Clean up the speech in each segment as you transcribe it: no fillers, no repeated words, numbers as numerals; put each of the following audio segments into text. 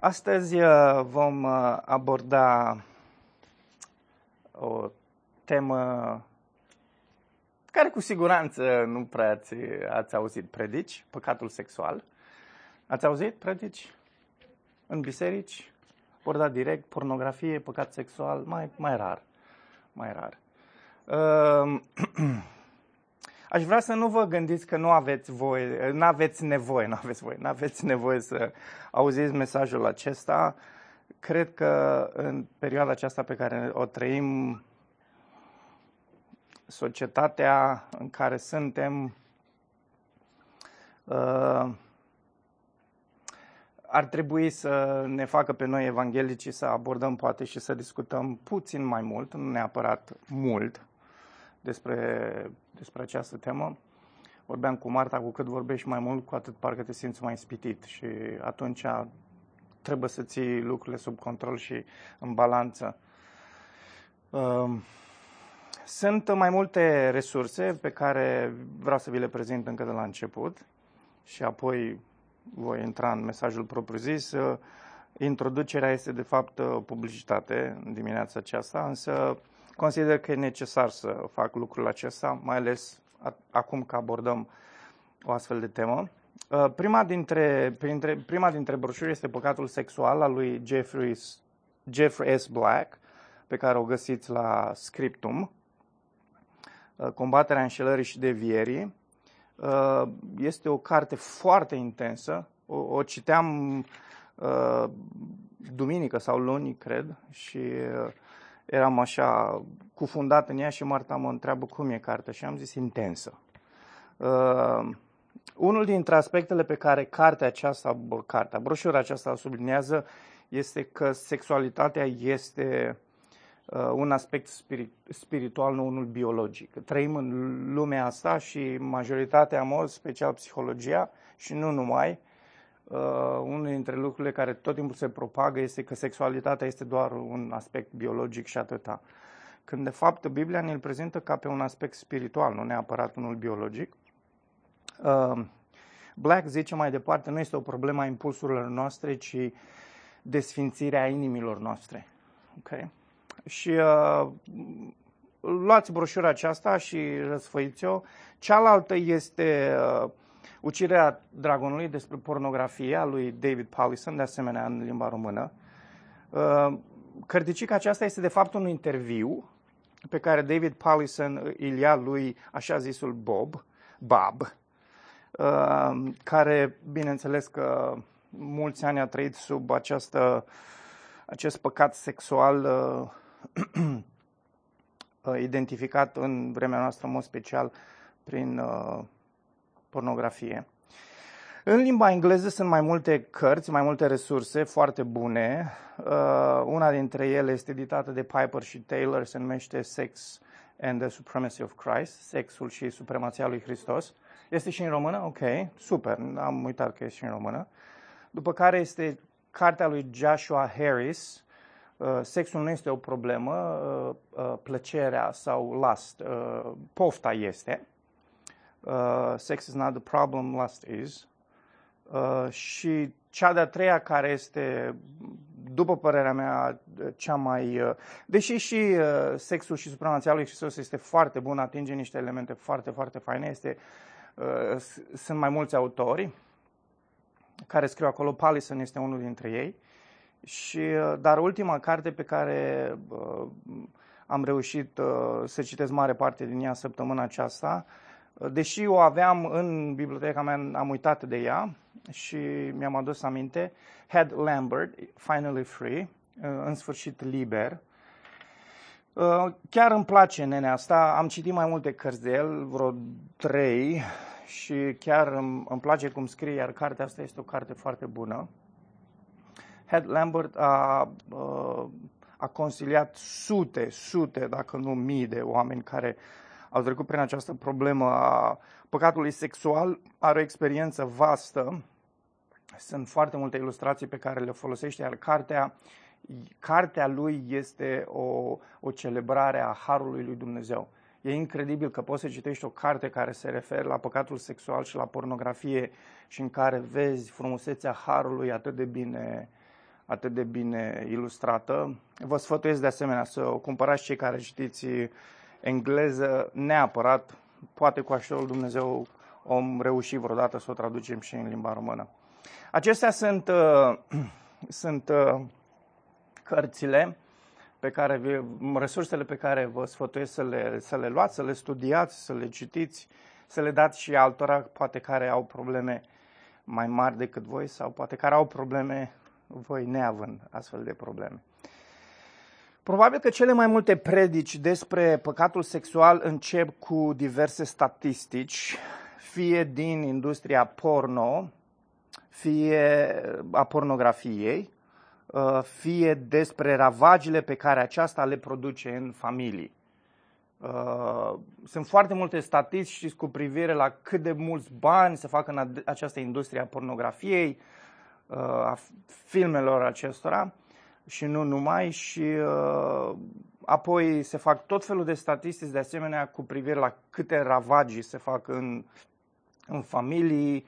Astăzi vom aborda o temă care cu siguranță nu prea ați auzit predici, păcatul sexual. Ați auzit predici în biserici? Abordat direct, pornografie, păcat sexual, mai rar. Aș vrea să nu vă gândiți că nu aveți nevoie să auziți mesajul acesta. Cred că în perioada aceasta pe care o trăim, societatea în care suntem, ar trebui să ne facă pe noi evanghelicii să abordăm poate și să discutăm puțin mai mult, nu neapărat mult, despre această temă. Vorbeam cu Marta, cu cât vorbești mai mult, cu atât parcă te simți mai ispitit și atunci trebuie să ții lucrurile sub control și în balanță. Sunt mai multe resurse pe care vreau să vi le prezint încă de la început și apoi voi intra în mesajul propriu-zis. Introducerea este de fapt publicitate în dimineața aceasta, însă consider că e necesar să fac lucrul acesta, mai ales acum că abordăm o astfel de temă. Prima dintre broșuri este Păcatul sexual al lui Jeffrey S. Black, pe care o găsiți la Scriptum. Combaterea înșelării și devierii. Este o carte foarte intensă. O citeam duminică sau luni, cred, și eram așa cufundat în ea și Marta mă întreabă cum e cartea și am zis intensă. Unul dintre aspectele pe care broșura aceasta o subliniază este că sexualitatea este un aspect spiritual, nu unul biologic. Trăim în lumea asta și majoritatea, în mod special psihologia și nu numai, unul dintre lucrurile care tot timpul se propagă este că sexualitatea este doar un aspect biologic și atâta. Când de fapt Biblia ne-l prezintă ca pe un aspect spiritual, nu neapărat unul biologic. Black zice mai departe, nu este o problemă a impulsurilor noastre, ci desfințirea inimilor noastre. Okay? Și luați broșura aceasta și răsfăiți-o. Cealaltă este Uciderea dragonului, despre pornografie, a lui David Powlison, de asemenea în limba română. Cărticica aceasta este de fapt un interviu pe care David Powlison îl ia lui așa zisul Bob, care, bineînțeles că mulți ani a trăit sub acest păcat sexual identificat în vremea noastră, în mod special, prin pornografie. În limba engleză sunt mai multe cărți, mai multe resurse foarte bune. Una dintre ele este editată de Piper și Taylor, se numește Sex and the Supremacy of Christ, Sexul și Supremația lui Hristos. Este și în română? Ok, super, am uitat că este și în română. După care este cartea lui Joshua Harris, Sexul nu este o problemă, plăcerea sau lust, pofta este. Sex is not the problem, lust is. Și cea de-a treia, care este, după părerea mea, cea mai... Deși și Sexul și Supremația lui Hristos este foarte bun, atinge niște elemente foarte, foarte faine, sunt mai mulți autori care scriu acolo, Powlison este unul dintre ei. Dar ultima carte pe care am reușit să citesc mare parte din ea săptămâna aceasta, deși o aveam în biblioteca mea, am uitat de ea și mi-am adus aminte, Ed Lambert, Finally Free, în sfârșit liber. Chiar îmi place nenea asta, am citit mai multe cărți de el, vreo 3, și chiar îmi place cum scrie, iar cartea asta este o carte foarte bună. Ed Lambert a consiliat sute, dacă nu mii de oameni care au trecut prin această problemă a păcatului sexual, are o experiență vastă, sunt foarte multe ilustrații pe care le folosește, iar cartea lui este o celebrare a harului lui Dumnezeu. E incredibil că poți să citești o carte care se referă la păcatul sexual și la pornografie și în care vezi frumusețea harului atât de bine atât de bine ilustrată. Vă sfătuiesc de asemenea să o cumpărați cei care știți engleză neapărat. Poate cu ajutorul Dumnezeu om reuși vreodată să o traducem și în limba română. Acestea sunt cărțile resursele pe care vă sfătuiesc să le luați, să le studiați, să le citiți, să le dați și altora, poate care au probleme mai mari decât voi sau poate care au probleme, voi neavând astfel de probleme. Probabil că cele mai multe predici despre păcatul sexual încep cu diverse statistici, fie din industria porno, fie a pornografiei, fie despre ravagile pe care aceasta le produce în familii. Sunt foarte multe statistici cu privire la cât de mulți bani se fac în această industrie a pornografiei, a filmelor acestora și nu numai, și apoi se fac tot felul de statistici de asemenea cu privire la câte ravagii se fac în familii,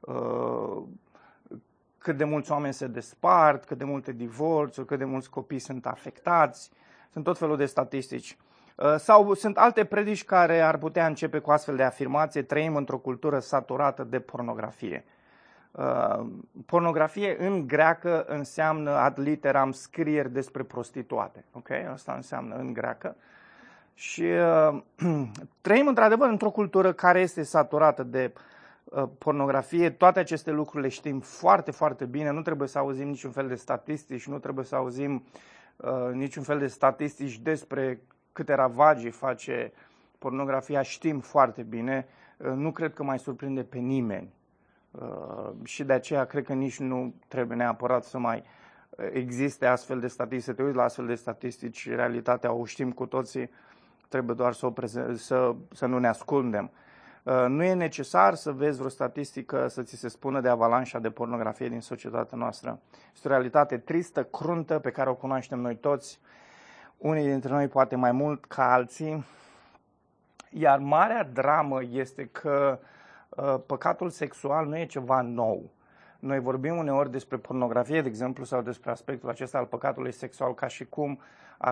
cât de mulți oameni se despart, cât de multe divorțuri, cât de mulți copii sunt afectați. Sunt tot felul de statistici. Sau sunt alte predici care ar putea începe cu astfel de afirmație: trăim într-o cultură saturată de pornografie. Pornografie în greacă înseamnă ad literam scrieri despre prostituate. Okay? Asta înseamnă în greacă. Și trăim într-adevăr într-o cultură care este saturată de pornografie. Toate aceste lucruri le știm foarte, foarte bine. Nu trebuie să auzim niciun fel de statistici, nu trebuie să auzim niciun fel de statistici despre câte ravagii face pornografia. Știm foarte bine. Nu cred că mai surprinde pe nimeni. Și de aceea cred că nici nu trebuie neapărat să mai existe astfel de statistici. Să te uiți la astfel de statistici, realitatea o știm cu toții, trebuie doar să nu ne ascundem. Nu e necesar să vezi vreo statistică să ți se spună de avalanșa de pornografie din societatea noastră. Este o realitate tristă, cruntă, pe care o cunoaștem noi toți, unii dintre noi poate mai mult ca alții. Iar marea dramă este că păcatul sexual nu e ceva nou. Noi vorbim uneori despre pornografie, de exemplu, sau despre aspectul acesta al păcatului sexual ca și cum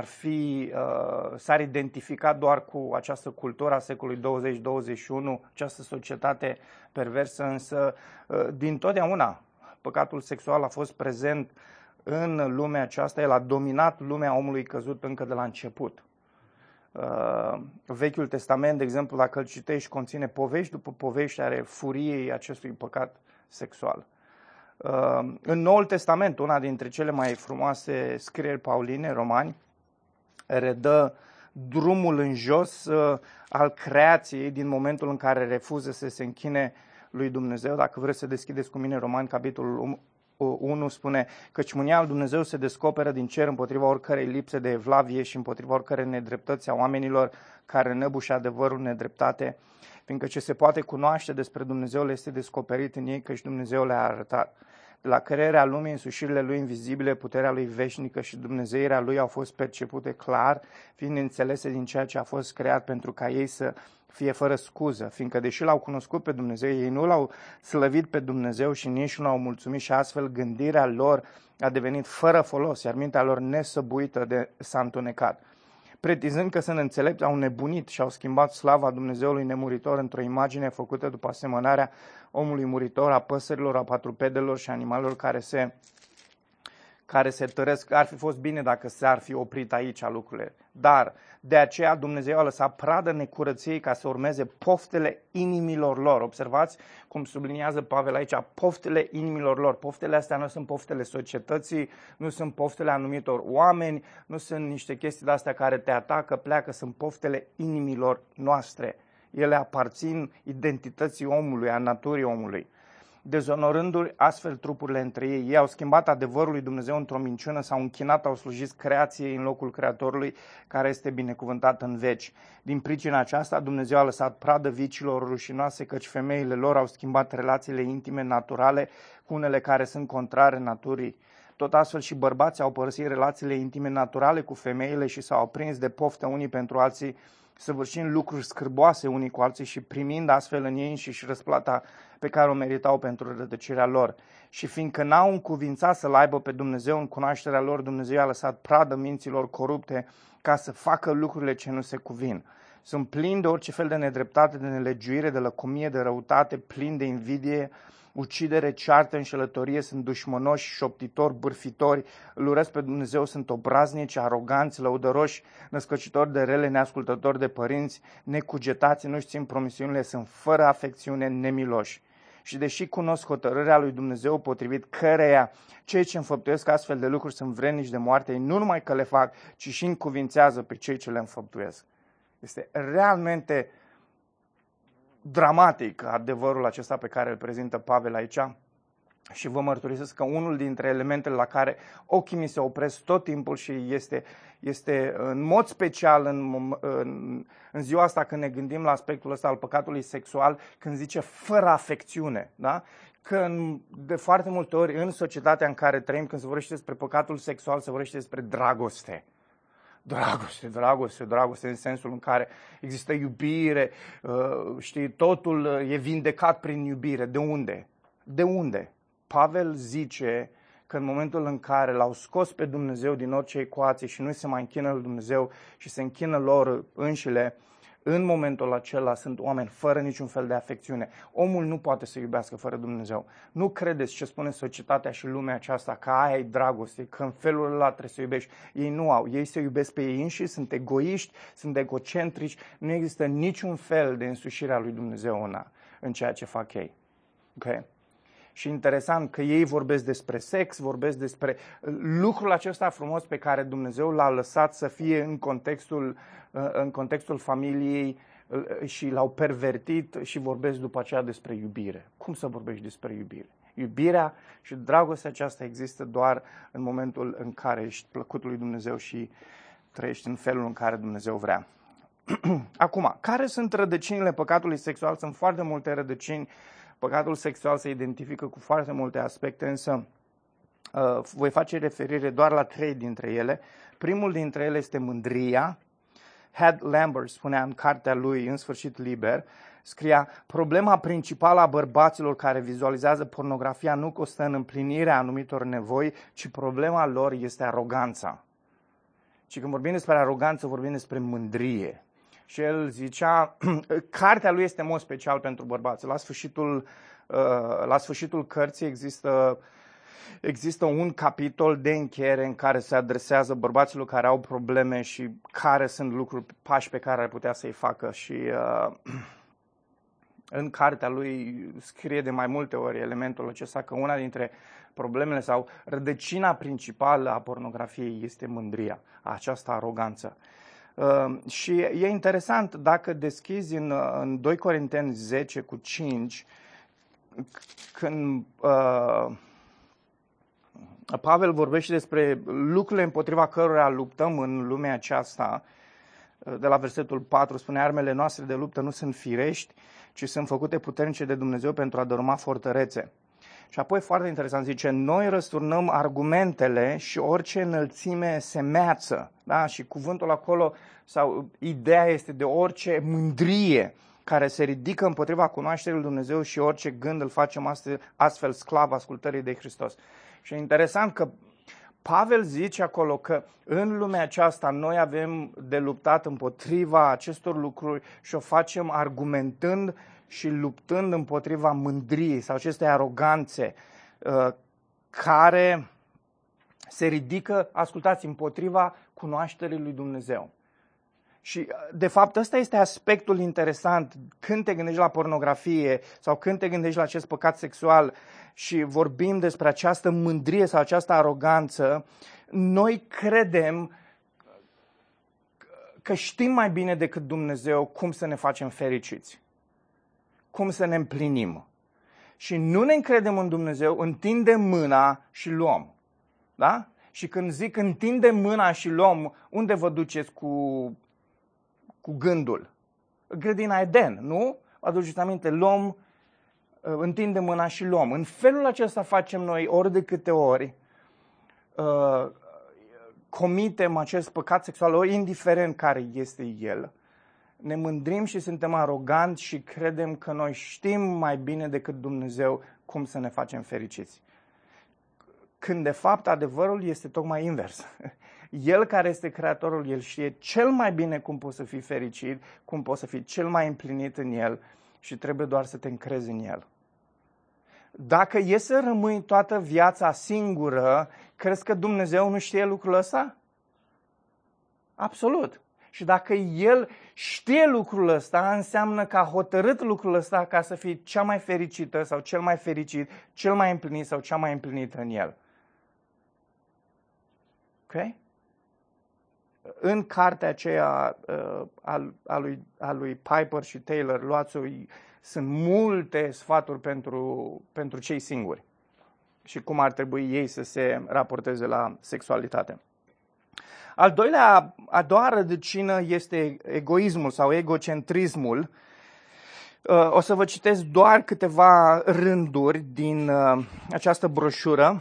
s-ar identifica doar cu această cultură a secolului 20-21, această societate perversă, însă dintotdeauna păcatul sexual a fost prezent în lumea aceasta, el a dominat lumea omului căzut încă de la început. Vechiul Testament, de exemplu, dacă îl citești, conține povești după povești ale furiei acestui păcat sexual. În Noul Testament, una dintre cele mai frumoase scrieri pauline, Romani, redă drumul în jos al creației din momentul în care refuză să se închine lui Dumnezeu. Dacă vreți să deschideți cu mine Romani, capitolul 1 spune: căci mânia lui Dumnezeu se descoperă din cer împotriva oricărei lipse de evlavie și împotriva oricărei nedreptăți a oamenilor care năbușă adevărul nedreptate, fiindcă ce se poate cunoaște despre Dumnezeu le este descoperit în ei, căci Dumnezeu le-a arătat. De la crearea lumii, însușirile lui invizibile, puterea lui veșnică și dumnezeirea lui au fost percepute clar, fiind înțelese din ceea ce a fost creat, pentru ca ei să fie fără scuză, fiindcă deși l-au cunoscut pe Dumnezeu, ei nu l-au slăvit pe Dumnezeu și nici nu l-au mulțumit și astfel gândirea lor a devenit fără folos, iar mintea lor nesăbuită s-a întunecat. Pretinzând că sunt înțelepți, au nebunit și au schimbat slava Dumnezeului nemuritor într-o imagine făcută după asemănarea omului muritor, a păsărilor, a patrupedelor și animalelor care se tăresc. Ar fi fost bine dacă s-ar fi oprit aici lucrurile. Dar de aceea Dumnezeu a lăsat pradă necurăției ca să urmeze poftele inimilor lor. Observați cum subliniază Pavel aici, poftele inimilor lor. Poftele astea nu sunt poftele societății, nu sunt poftele anumitor oameni, nu sunt niște chestii de astea care te atacă, pleacă, sunt poftele inimilor noastre. Ele aparțin identității omului, a naturii omului. Dezonorându-i astfel trupurile între ei. Ei au schimbat adevărul lui Dumnezeu într-o minciună, s-au închinat, au slujit creației în locul Creatorului, care este binecuvântat în veci. Din pricina aceasta, Dumnezeu a lăsat pradă vicilor rușinoase, căci femeile lor au schimbat relațiile intime naturale cu unele care sunt contrare naturii. Tot astfel și bărbații au părăsit relațiile intime naturale cu femeile și s-au aprins de poftă unii pentru alții, săvârșind lucruri scârboase unii cu alții și primind astfel în ei înșiși răsplata pe care o meritau pentru rătăcirea lor. Și fiindcă n-au încuvințat să-L aibă pe Dumnezeu în cunoașterea lor, Dumnezeu a lăsat pradă minților corupte ca să facă lucrurile ce nu se cuvin. Sunt plini de orice fel de nedreptate, de nelegiuire, de lăcomie, de răutate, plini de invidie, ucidere, ceartă, înșelătorie, sunt dușmănoși, șoptitori, bârfitori, îl urăsc pe Dumnezeu, sunt obraznici, aroganți, lăudăroși, născăcitori de rele, neascultători de părinți, necugetați, nu-și țin promisiunile, sunt fără afecțiune, nemiloși. Și deși cunosc hotărârea lui Dumnezeu potrivit căreia cei ce înfăptuiesc astfel de lucruri sunt vrednici de moarte, ei nu numai că le fac, ci și încuvințează pe cei ce le înfăptuiesc. Este realmente dramatic adevărul acesta pe care îl prezintă Pavel aici și vă mărturisesc că unul dintre elementele la care ochii mi se opresc tot timpul și este în mod special în ziua asta când ne gândim la aspectul ăsta al păcatului sexual, când zice fără afecțiune, da? Că de foarte multe ori în societatea în care trăim, când se vorbește despre păcatul sexual, se vorbește despre dragoste. Dragoste în sensul în care există iubire, știi, totul e vindecat prin iubire. De unde? De unde? Pavel zice că în momentul în care l-au scos pe Dumnezeu din orice ecuație și nu se mai închină lui Dumnezeu și se închină lor înșile, în momentul acela sunt oameni fără niciun fel de afecțiune. Omul nu poate să iubească fără Dumnezeu. Nu credeți ce spune societatea și lumea aceasta, că aia e dragoste, că în felul ăla trebuie să iubești. Ei nu au. Ei se iubesc pe ei înșiși, sunt egoiști, sunt egocentrici. Nu există niciun fel de însușire a lui Dumnezeu în ceea ce fac ei. Okay? Și interesant că ei vorbesc despre sex, vorbesc despre lucrul acesta frumos pe care Dumnezeu l-a lăsat să fie în contextul familiei și l-au pervertit și vorbesc după aceea despre iubire. Cum să vorbești despre iubire? Iubirea și dragostea aceasta există doar în momentul în care ești plăcut lui Dumnezeu și trăiești în felul în care Dumnezeu vrea. Acum, care sunt rădăcinile păcatului sexual? Sunt foarte multe rădăcini. Păcatul sexual se identifică cu foarte multe aspecte, însă voi face referire doar la 3 dintre ele. Primul dintre ele este mândria. Had Lambert spunea în cartea lui În sfârșit liber, scria: problema principală a bărbaților care vizualizează pornografia nu constă în împlinirea anumitor nevoi, ci problema lor este aroganța. Și când vorbim despre aroganță, vorbim despre mândrie. Și el zicea, cartea lui este în mod special pentru bărbați. La sfârșitul cărții există un capitol de încheiere în care se adresează bărbaților care au probleme și care sunt pași pe care ar putea să-i facă. Și în cartea lui scrie de mai multe ori elementul acesta că una dintre problemele sau rădăcina principală a pornografiei este mândria, această aroganță. Și e interesant, dacă deschizi în 2 Corinteni 10:5, când Pavel vorbește despre lucrurile împotriva cărora luptăm în lumea aceasta, de la versetul 4 spune: armele noastre de luptă nu sunt firești, ci sunt făcute puternice de Dumnezeu pentru a dărâma fortărețe. Și apoi, foarte interesant, zice: noi răsturnăm argumentele și orice înălțime semeață. Da? Și cuvântul acolo, sau ideea este de orice mândrie care se ridică împotriva cunoașterii lui Dumnezeu și orice gând îl facem astfel sclav ascultării de Hristos. Și e interesant că Pavel zice acolo că în lumea aceasta noi avem de luptat împotriva acestor lucruri și o facem argumentând și luptând împotriva mândriei sau acestei aroganțe care se ridică, ascultați, împotriva cunoașterii lui Dumnezeu. Și, de fapt, ăsta este aspectul interesant când te gândești la pornografie sau când te gândești la acest păcat sexual și vorbim despre această mândrie sau această aroganță. Noi credem că știm mai bine decât Dumnezeu cum să ne facem fericiți, cum să ne împlinim. Și nu ne încredem în Dumnezeu, întindem mâna și luăm. Da? Și când zic întindem mâna și luăm, unde vă duceți cu gândul? Grădina Eden, nu? Aduceți aminte, luăm, întindem mâna și luăm. În felul acesta facem noi ori de câte ori comitem acest păcat sexual, ori indiferent care este el. Ne mândrim și suntem aroganți și credem că noi știm mai bine decât Dumnezeu cum să ne facem fericiți. Când de fapt adevărul este tocmai invers. El care este creatorul, El știe cel mai bine cum poți să fii fericit, cum poți să fii cel mai împlinit în El și trebuie doar să te încrezi în El. Dacă e să rămâi toată viața singură, crezi că Dumnezeu nu știe lucrul ăsta? Absolut. Și dacă El știe lucrul ăsta, înseamnă că a hotărât lucrul ăsta ca să fii cea mai fericită sau cel mai fericit, cel mai împlinit sau cea mai împlinită în El. Ok? În cartea aceea a lui Piper și Taylor, luați-o, sunt multe sfaturi pentru cei singuri și cum ar trebui ei să se raporteze la sexualitate. A doua rădăcină este egoismul sau egocentrismul. O să vă citesc doar câteva rânduri din această broșură.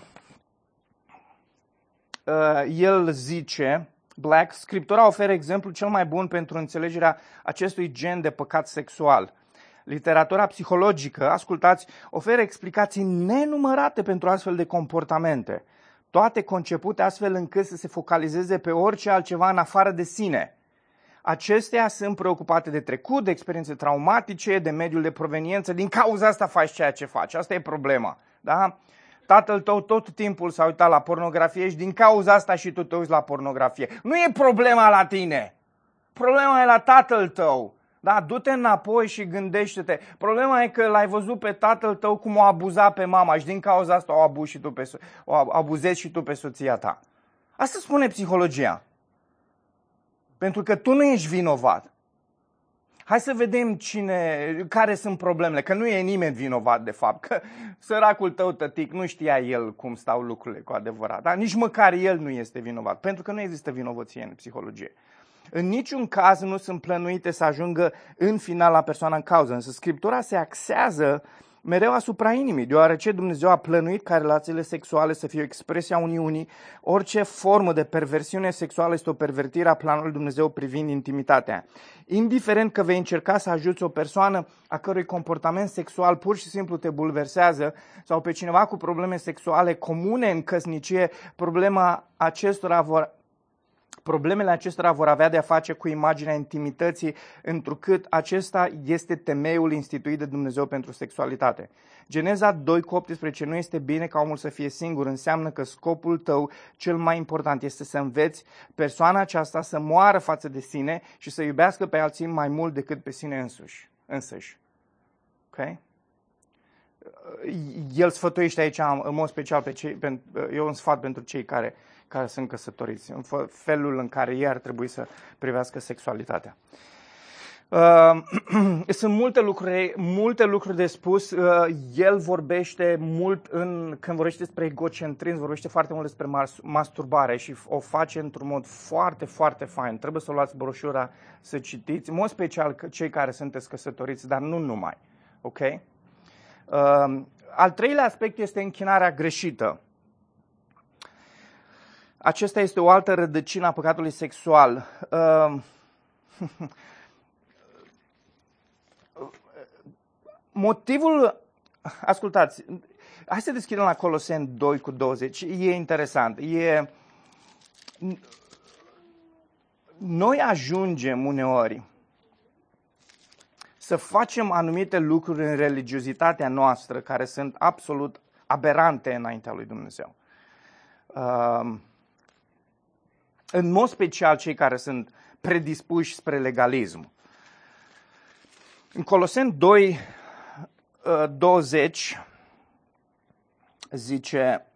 El zice, Black, Scriptura oferă exemplul cel mai bun pentru înțelegerea acestui gen de păcat sexual. Literatura psihologică, ascultați, oferă explicații nenumărate pentru astfel de comportamente, toate concepute astfel încât să se focalizeze pe orice altceva în afară de sine. Acestea sunt preocupate de trecut, de experiențe traumatice, de mediul de proveniență. Din cauza asta faci ceea ce faci. Asta e problema. Da? Tatăl tău tot timpul s-a uitat la pornografie și din cauza asta și tu te uiți la pornografie. Nu e problema la tine. Problema e la tatăl tău. Da, du-te înapoi și gândește-te. Problema e că l-ai văzut pe tatăl tău cum o abuza pe mama și din cauza asta o abuzezi și tu pe soția ta. Asta spune psihologia. Pentru că tu nu ești vinovat. Hai să vedem care sunt problemele, că nu e nimeni vinovat de fapt, că săracul tău tătic nu știa el cum stau lucrurile cu adevărat, dar nici măcar el nu este vinovat, pentru că nu există vinovăție în psihologie. În niciun caz nu sunt plănuite să ajungă în final la persoana în cauză, însă Scriptura se axează mereu asupra inimii, deoarece Dumnezeu a plănuit ca relațiile sexuale să fie o expresie a uniunii. Orice formă de perversiune sexuală este o pervertire a planului Dumnezeu privind intimitatea. Indiferent că vei încerca să ajuți o persoană a cărui comportament sexual pur și simplu te bulversează sau pe cineva cu probleme sexuale comune în căsnicie, problemele acestora vor avea de-a face cu imaginea intimității, întrucât acesta este temeiul instituit de Dumnezeu pentru sexualitate. Geneza 2:18 nu este bine ca omul să fie singur, înseamnă că scopul tău cel mai important este să înveți persoana aceasta să moară față de sine și să iubească pe alții mai mult decât pe sine însăși. Ok? El sfătuiește aici în mod special e un sfat pentru cei care sunt căsătoriți, în felul în care ei ar trebui să privească sexualitatea. Sunt multe lucruri de spus. El vorbește mult, când vorbește despre egocentrism, vorbește foarte mult despre masturbare și o face într-un mod foarte, foarte fain. Trebuie să luați broșura, să citiți, în mod special cei care sunteți căsătoriți, dar nu numai. Ok? Al treilea aspect este închinarea greșită. Acesta este o altă rădăcină a păcatului sexual. Motivul, ascultați, hai să deschidem la Coloseni 2:20, e interesant. Noi ajungem uneori să facem anumite lucruri în religiozitatea noastră care sunt absolut aberante înaintea lui Dumnezeu. În mod special cei care sunt predispuși spre legalism. În Coloseni 2:20 zice: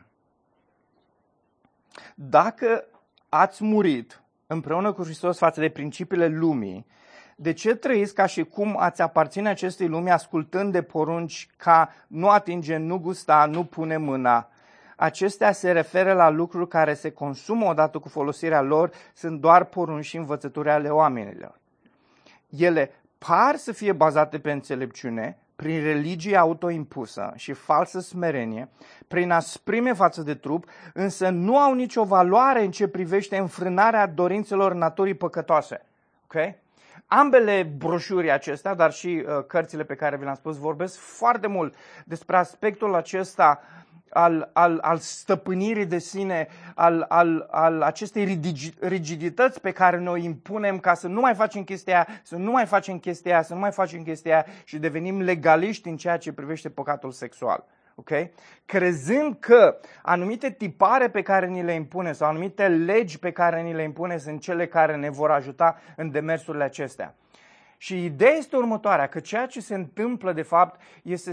dacă ați murit împreună cu Hristos față de principiile lumii, de ce trăiți ca și cum ați aparține acestei lumi ascultând de porunci ca nu atinge, nu gusta, nu pune mâna? Acestea se referă la lucruri care se consumă odată cu folosirea lor, sunt doar porunci și învățături ale oamenilor. Ele par să fie bazate pe înțelepciune, prin religie autoimpusă și falsă smerenie, prin asprime față de trup, însă nu au nicio valoare în ce privește înfrânarea dorințelor naturii păcătoase. Okay? Ambele broșuri acestea, dar și cărțile pe care vi le-am spus, vorbesc foarte mult despre aspectul acesta al stăpânirii de sine, al acestei rigidități pe care noi impunem ca să nu mai facem chestia aia, să nu mai facem chestia aia, să nu mai facem chestia aia și devenim legaliști în ceea ce privește păcatul sexual. Okay? Crezând că anumite tipare pe care ni le impune sau anumite legi pe care ni le impune sunt cele care ne vor ajuta în demersurile acestea. Și ideea este următoarea, că ceea ce se întâmplă de fapt este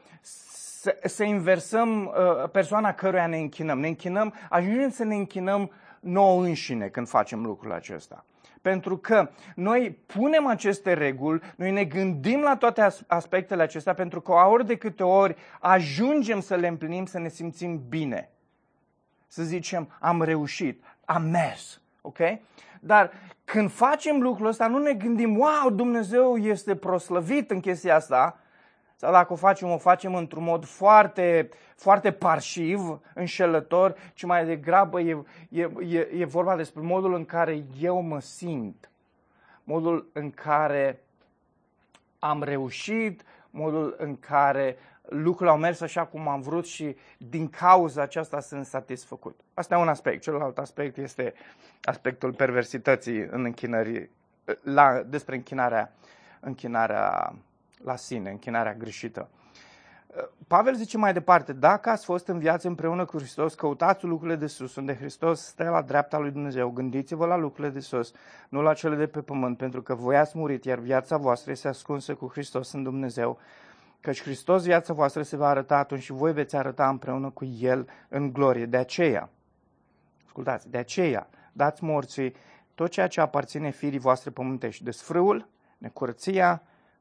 să inversăm persoana căruia ne închinăm. Ne închinăm, ajungem să ne închinăm nouă înșine când facem lucrul acesta. Pentru că noi punem aceste reguli, noi ne gândim la toate aspectele acestea, pentru că ori de câte ori ajungem să le împlinim, să ne simțim bine. Să zicem, am reușit, am mers. Ok? Dar când facem lucrul ăsta, nu ne gândim, wow, Dumnezeu este proslăvit în chestia asta, sau dacă o facem într-un mod foarte, foarte parșiv, înșelător, ci mai degrabă e vorba despre modul în care eu mă simt, modul în care am reușit, modul în care lucrurile au mers așa cum am vrut și din cauza aceasta sunt satisfăcut. Asta e un aspect. Celălalt aspect este aspectul perversității în închinării, despre închinarea la sine, închinarea greșită. Pavel zice mai departe, dacă ați fost în viață împreună cu Hristos, căutați lucrurile de sus, unde Hristos stă la dreapta lui Dumnezeu, gândiți-vă la lucrurile de sus, nu la cele de pe pământ, pentru că voi ați murit, iar viața voastră este ascunsă cu Hristos în Dumnezeu, căci Hristos, viața voastră, se va arăta atunci și voi veți arăta împreună cu El în glorie. De aceea, ascultați, de aceea, dați morții tot ceea ce aparține firii voastre pământești, desfrâul, necurăția,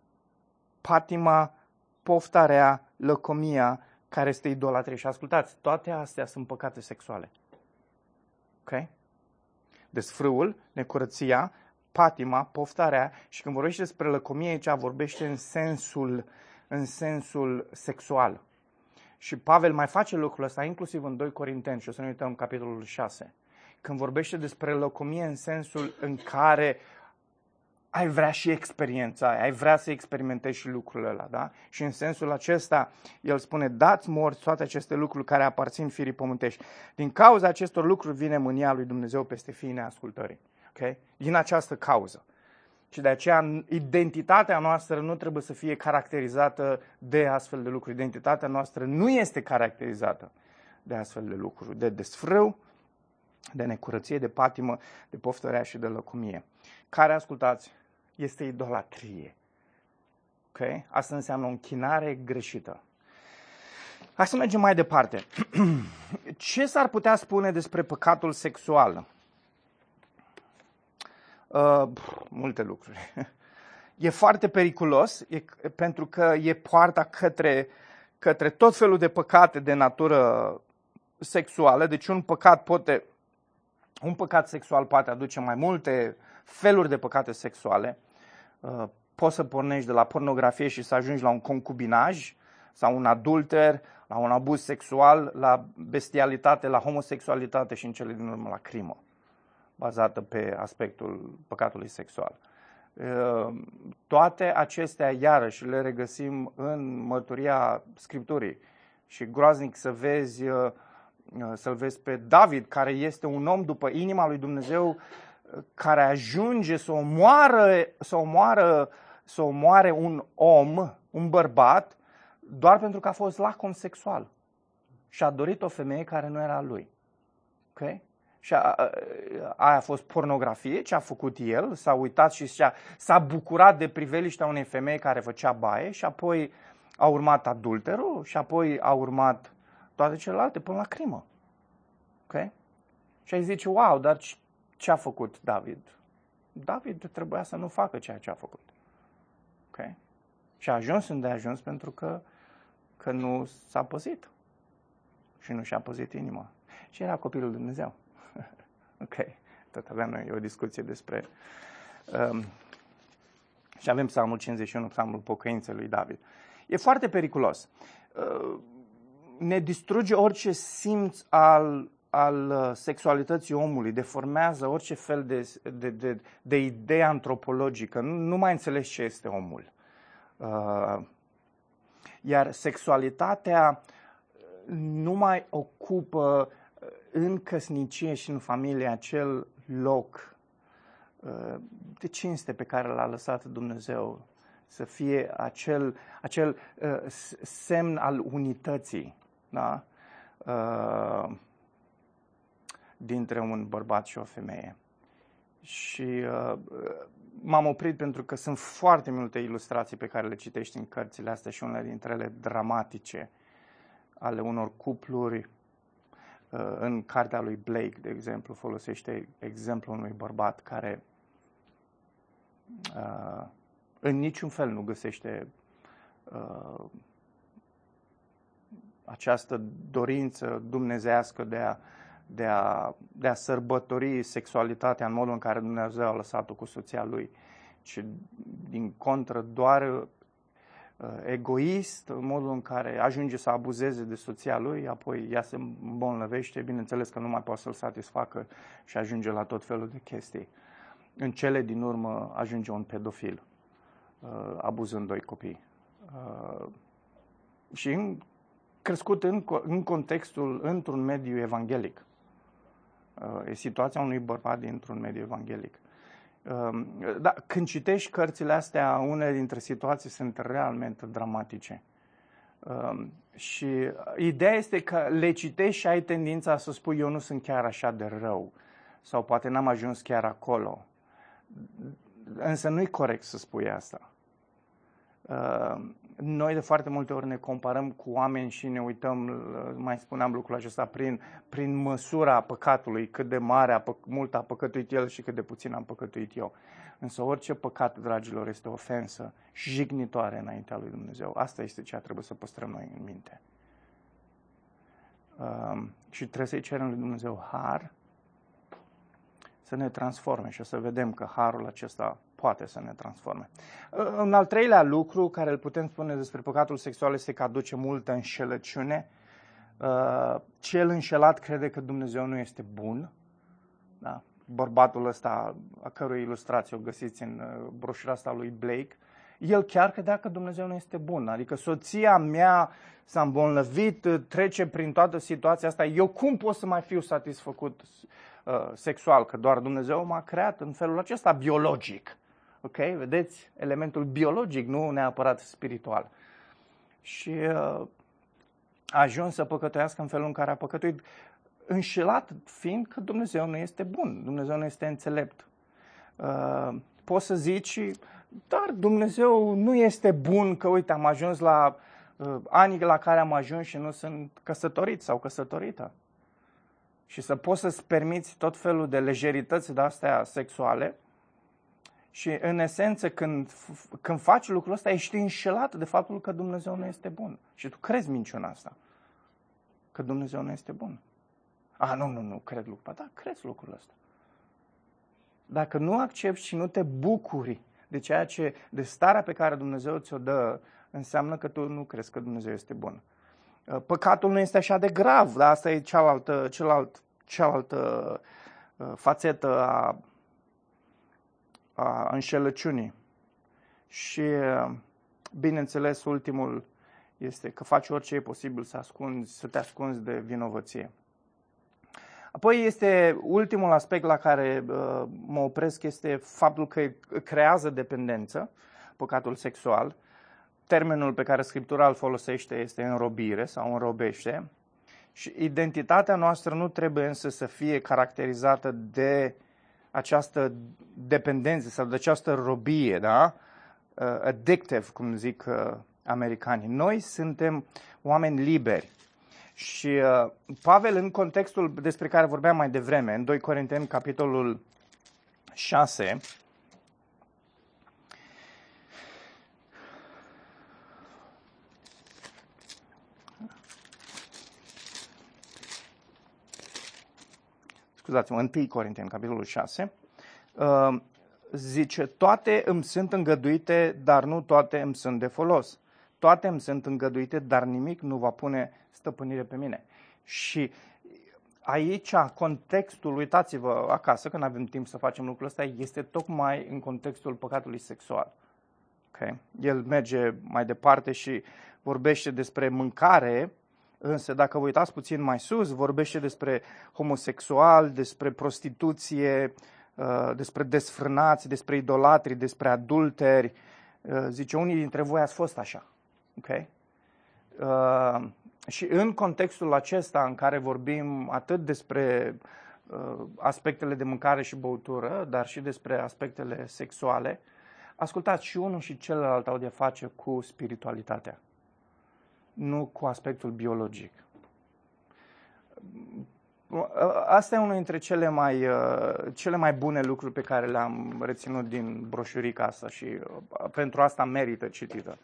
patima, poftarea, lăcomia, care este idolatrie. Și ascultați, toate astea sunt păcate sexuale. Ok? Desfrâul, necurăția, patima, poftarea și când vorbește despre lăcomie aici, vorbește în sensul sexual. Și Pavel mai face lucrul ăsta, inclusiv în 2 Corinteni, și o să ne uităm în capitolul 6, când vorbește despre lăcomie în sensul în care ai vrea și experiența aia, ai vrea să experimentezi și lucrurile ăla, da? Și în sensul acesta, el spune, dați morți toate aceste lucruri care aparțin firii pământești. Din cauza acestor lucruri vine mânia lui Dumnezeu peste fiii neascultării. Okay? Din această cauză. Și de aceea identitatea noastră nu trebuie să fie caracterizată de astfel de lucruri. Identitatea noastră nu este caracterizată de astfel de lucruri, de desfrâu, de necurăție, de patimă, de poftărea și de lăcomie. Care, ascultați, este idolatrie. Okay? Asta înseamnă o închinare greșită. Hai să mergem mai departe. Ce s-ar putea spune despre păcatul sexual? Multe lucruri. E foarte periculos pentru că e poarta către tot felul de păcate de natură sexuală. Deci un păcat sexual poate aduce mai multe feluri de păcate sexuale. Poți să pornești de la pornografie și să ajungi la un concubinaj sau un adulter, la un abuz sexual, la bestialitate, la homosexualitate și în cele din urmă la crimă, bazată pe aspectul păcatului sexual. Toate acestea, iarăși, le regăsim în mărturia Scripturii. Și groaznic să-l vezi pe David, care este un om după inima lui Dumnezeu, care ajunge să omoare un om, un bărbat, doar pentru că a fost lacom sexual. Și a dorit o femeie care nu era a lui. Ok? Și aia a fost pornografie, ce a făcut el, s-a uitat și s-a bucurat de priveliștea unei femei care făcea baie și apoi a urmat adulterul și apoi a urmat toate celelalte până la crimă. Ok? Și ai zice, wow, dar ce a făcut David? David trebuia să nu facă ceea ce a făcut. Ok? Și a ajuns unde a ajuns pentru că nu s-a păzit. Și nu și-a păzit inima. Și era copilul lui Dumnezeu. Ok. Tot aveam noi o discuție despre... și avem Psalmul 51, Psalmul pocăinței lui David. E foarte periculos. Ne distruge orice simț al al sexualității omului, deformează orice fel de idee antropologică. Nu mai înțelegi ce este omul. Iar sexualitatea nu mai ocupă în căsnicie și în familie acel loc de cinste pe care l-a lăsat Dumnezeu, să fie acel semn al unității, da? Dintre un bărbat și o femeie. Și m-am oprit pentru că sunt foarte multe ilustrații pe care le citești în cărțile astea și unele dintre ele dramatice ale unor cupluri. În cartea lui Blake, de exemplu, folosește exemplul unui bărbat care în niciun fel nu găsește această dorință dumnezească de a sărbători sexualitatea în modul în care Dumnezeu a lăsat-o cu soția lui, ci din contră doar egoist, în modul în care ajunge să abuzeze de soția lui, apoi ea se îmbolnăvește, bineînțeles că nu mai poate să-l satisfacă și ajunge la tot felul de chestii. În cele din urmă ajunge un pedofil, abuzând 2 copii. Și crescut în contextul, într-un mediu evanghelic. E situația unui bărbat dintr-un mediu evanghelic. Da, când citești cărțile astea, unele dintre situații sunt realmente dramatice. Și ideea este că le citești și ai tendința să spui eu nu sunt chiar așa de rău sau poate n-am ajuns chiar acolo. Însă nu e corect să spui asta. Noi de foarte multe ori ne comparăm cu oameni și ne uităm, mai spuneam lucrul acesta, prin măsura păcatului, cât de mult a păcătuit el și cât de puțin am păcătuit eu. Însă orice păcat, dragilor, este ofensă și jignitoare înaintea lui Dumnezeu. Asta este ceea trebuie să păstrăm noi în minte. Și trebuie să-i cerem lui Dumnezeu har să ne transforme și o să vedem că harul acesta poate să ne transforme. Un al treilea lucru care îl putem spune despre păcatul sexual este că aduce multă înșelăciune. Cel înșelat crede că Dumnezeu nu este bun. Da? Bărbatul ăsta, a cărui ilustrație o găsiți în broșura asta lui Blake, el chiar credea că Dumnezeu nu este bun. Adică soția mea s-a îmbolnăvit, trece prin toată situația asta. Eu cum pot să mai fiu satisfăcut sexual? Că doar Dumnezeu m-a creat în felul acesta biologic. Ok? Vedeți? Elementul biologic, nu neapărat spiritual. Și a ajuns să păcătuiască în felul în care a păcătuit, înșelat fiind că Dumnezeu nu este bun, Dumnezeu nu este înțelept. Poți să zici, dar Dumnezeu nu este bun, că uite, am ajuns la anii la care am ajuns și nu sunt căsătorit sau căsătorită. Și să poți să-ți permiți tot felul de lejerități de-astea sexuale și în esență când faci lucrul ăsta ești înșelat de faptul că Dumnezeu nu este bun. Și tu crezi minciuna asta, că Dumnezeu nu este bun. Nu, cred lucrul ăsta. Da, crezi lucrul ăsta. Dacă nu accepti și nu te bucuri de starea pe care Dumnezeu ți-o dă, înseamnă că tu nu crezi că Dumnezeu este bun. Păcatul nu este așa de grav, dar asta e cealaltă fațetă a înșelăciunii. Și, bineînțeles, ultimul este că faci orice e posibil să te ascunzi de vinovăție. Apoi este ultimul aspect la care mă opresc, este faptul că creează dependență, păcatul sexual. Termenul pe care Scriptura îl folosește este înrobire sau înrobește. Și identitatea noastră nu trebuie însă să fie caracterizată de această dependență sau de această robie, da? Addictive, cum zic americanii. Noi suntem oameni liberi. Și Pavel, în contextul despre care vorbeam mai devreme, în 2 Corinteni, capitolul 6, scuzați-mă, 1 Corinteni, capitolul 6, zice, toate îmi sunt îngăduite, dar nu toate îmi sunt de folos. Toate îmi sunt îngăduite, dar nimic nu va pune stăpânire pe mine. Și aici contextul, uitați-vă acasă, că nu avem timp să facem lucrul ăsta, este tocmai în contextul păcatului sexual. Okay? El merge mai departe și vorbește despre mâncare, însă dacă vă uitați puțin mai sus, vorbește despre homosexual, despre prostituție, despre desfrânați, despre idolatri, despre adulteri. Zice, unii dintre voi ați fost așa. Okay? Și în contextul acesta în care vorbim atât despre aspectele de mâncare și băutură, dar și despre aspectele sexuale, ascultați, și unul și celălalt au de face cu spiritualitatea, nu cu aspectul biologic. Asta e unul dintre cele mai bune lucruri pe care le-am reținut din broșurica asta și pentru asta merită citită.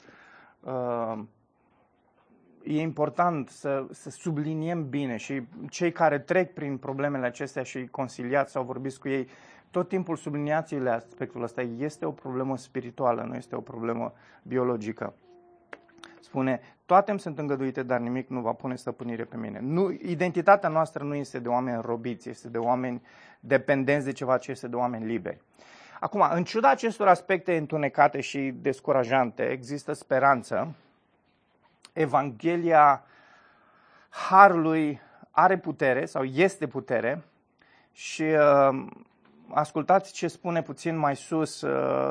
E important să subliniem bine și cei care trec prin problemele acestea și conciliați sau vorbiți cu ei, tot timpul subliniați-le aspectul ăsta. Este o problemă spirituală, nu este o problemă biologică. Spune, toate îmi sunt îngăduite, dar nimic nu va pune stăpânire pe mine. Identitatea noastră nu este de oameni robiți, este de oameni dependenți de ceva ce este de oameni liberi. Acum, în ciuda acestor aspecte întunecate și descurajante, există speranță. Evanghelia Harului are putere sau este putere și ascultați ce spune puțin mai sus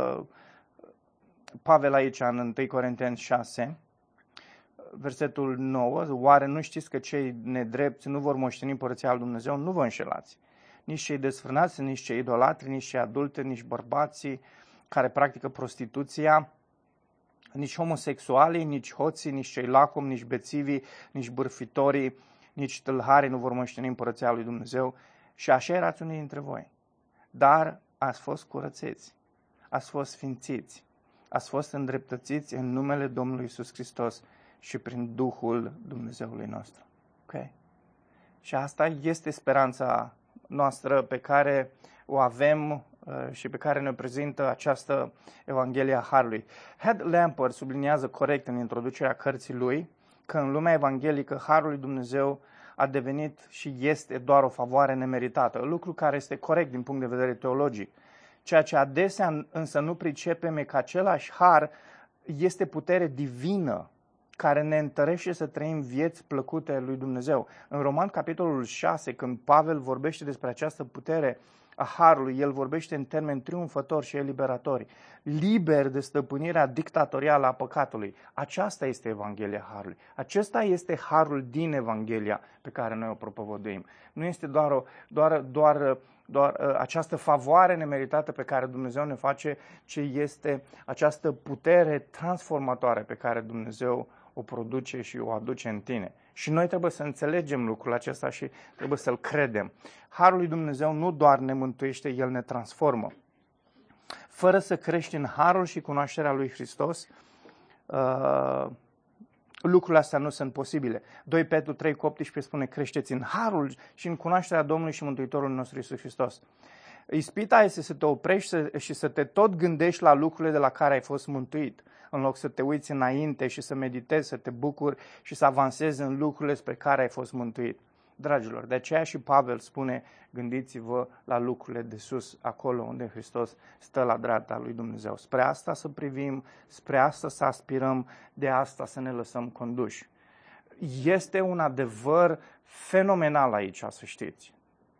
Pavel aici în 1 Corinteni 6, versetul 9. Oare nu știți că cei nedrepți nu vor moșteni împărăția lui Dumnezeu? Nu vă înșelați. Nici cei desfrânați, nici cei idolatri, nici cei adulteri, nici bărbații care practică prostituția, nici homosexualii, nici hoții, nici cei lacomi, nici bețivii, nici bârfitorii, nici tâlharii nu vor moșteni împărăția lui Dumnezeu. Și așa erați unii dintre voi. Dar ați fost curățiți, ați fost sfințiți, ați fost îndreptățiți în numele Domnului Iisus Hristos și prin Duhul Dumnezeului nostru. Okay? Și asta este speranța noastră pe care o avem și pe care ne prezintă această Evanghelie a Harului. Head Lampert subliniază corect în introducerea cărții lui că în lumea evanghelică Harul lui Dumnezeu a devenit și este doar o favoare nemeritată, lucru care este corect din punct de vedere teologic. Ceea ce adesea însă nu pricepem e că același har este putere divină care ne întărește să trăim vieți plăcute lui Dumnezeu. În Roman, capitolul 6, când Pavel vorbește despre această putere a harului, el vorbește în termeni triumfători și eliberatori, liber de stăpânirea dictatorială a păcatului. Aceasta este Evanghelia harului. Acesta este harul din Evanghelia pe care noi o propovăduim. Nu este doar această favoare nemeritată pe care Dumnezeu ne face, ci este această putere transformatoare pe care Dumnezeu o produce și o aduce în tine. Și noi trebuie să înțelegem lucrul acesta și trebuie să-l credem. Harul lui Dumnezeu nu doar ne mântuiește, El ne transformă. Fără să crești în harul și cunoașterea lui Hristos, lucrurile astea nu sunt posibile. 2 Petru 3,18 spune, creșteți în harul și în cunoașterea Domnului și Mântuitorului nostru Iisus Hristos. Ispita este să te oprești și să te tot gândești la lucrurile de la care ai fost mântuit, în loc să te uiți înainte și să meditezi, să te bucuri și să avansezi în lucrurile spre care ai fost mântuit. Dragilor, de aceea și Pavel spune, gândiți-vă la lucrurile de sus, acolo unde Hristos stă la dreapta lui Dumnezeu. Spre asta să privim, spre asta să aspirăm, de asta să ne lăsăm conduși. Este un adevăr fenomenal aici, să știți,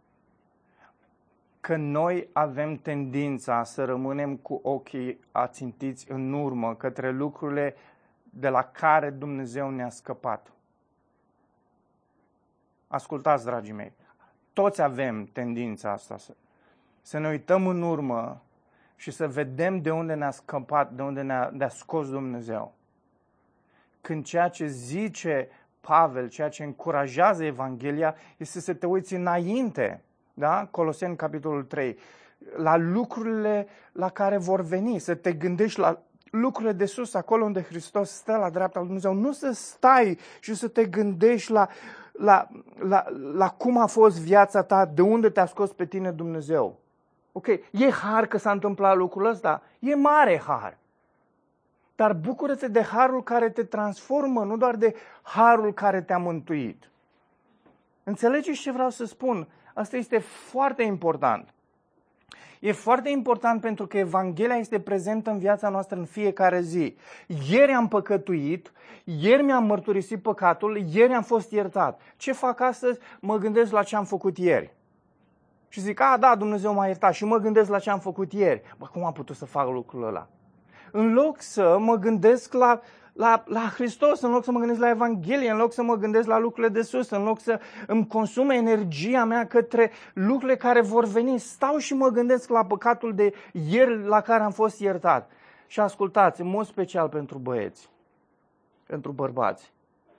că noi avem tendința să rămânem cu ochii ațintiți în urmă către lucrurile de la care Dumnezeu ne-a scăpat. Ascultați, dragii mei, toți avem tendința asta să ne uităm în urmă și să vedem de unde ne-a scăpat, de unde ne-a scos Dumnezeu. Când ceea ce zice Pavel, ceea ce încurajează Evanghelia, este să te uiți înainte. Da? Coloseni, capitolul 3, la lucrurile la care vor veni, să te gândești la lucrurile de sus, acolo unde Hristos stă la dreapta lui Dumnezeu, nu să stai și să te gândești la cum a fost viața ta, de unde te-a scos pe tine Dumnezeu. Ok, e har că s-a întâmplat lucrul ăsta? E mare har. Dar bucură-te de harul care te transformă, nu doar de harul care te-a mântuit. Înțelegeți ce vreau să spun? Asta este foarte important. E foarte important pentru că Evanghelia este prezentă în viața noastră în fiecare zi. Ieri am păcătuit, ieri mi-am mărturisit păcatul, ieri am fost iertat. Ce fac astăzi? Mă gândesc la ce am făcut ieri. Și zic, da, Dumnezeu m-a iertat și mă gândesc la ce am făcut ieri. Cum am putut să fac lucrul ăla? În loc să mă gândesc la Hristos, în loc să mă gândesc la Evanghelie, în loc să mă gândesc la lucrurile de sus, în loc să îmi consum energia mea către lucrurile care vor veni, stau și mă gândesc la păcatul de ieri la care am fost iertat. Și ascultați, în mod special pentru băieți, pentru bărbați.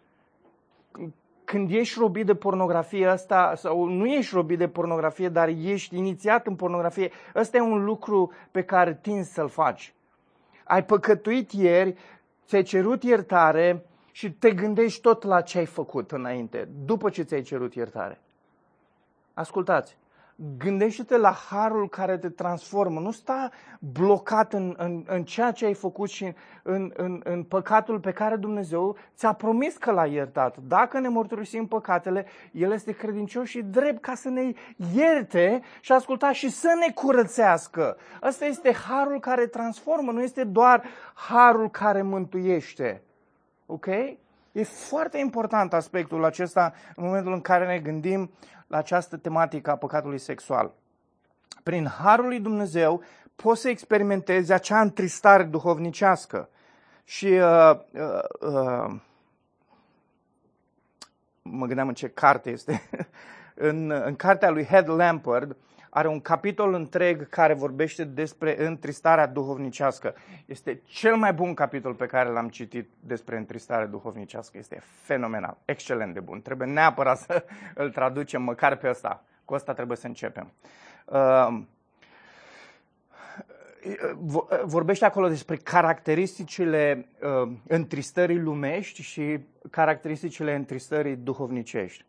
Când ești robit de pornografie asta, sau nu ești robit de pornografie, dar ești inițiat în pornografie, ăsta e un lucru pe care tinzi să-l faci. Ai păcătuit ieri, ți-ai cerut iertare și te gândești tot la ce ai făcut înainte, după ce ți-ai cerut iertare. Ascultați, gândește-te la harul care te transformă, nu sta blocat în ceea ce ai făcut și în păcatul pe care Dumnezeu ți-a promis că l-a iertat. Dacă ne mărturisim păcatele, El este credincios și drept ca să ne ierte și ascultați și să ne curățească. Ăsta este harul care transformă, nu este doar harul care mântuiește. Ok? E foarte important aspectul acesta în momentul în care ne gândim la această tematică a păcatului sexual. Prin harul lui Dumnezeu poți să experimentezi acea întristare duhovnicească. Și mă gândeam în ce carte este. în cartea lui Head Lampard are un capitol întreg care vorbește despre întristarea duhovnicească. Este cel mai bun capitol pe care l-am citit despre întristarea duhovnicească. Este fenomenal, excelent de bun. Trebuie neapărat să îl traducem măcar pe ăsta. Cu ăsta trebuie să începem. Vorbește acolo despre caracteristicile întristării lumești și caracteristicile întristării duhovnicești.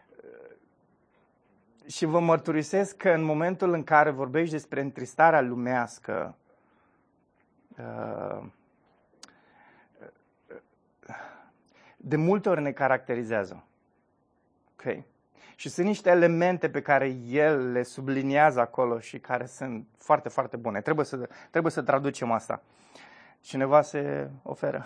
Și vă mărturisesc că în momentul în care vorbești despre întristarea lumească, de multe ori ne caracterizează. Okay? Și sunt niște elemente pe care el le subliniază acolo și care sunt foarte, foarte bune. Trebuie să traducem asta. Cineva se oferă.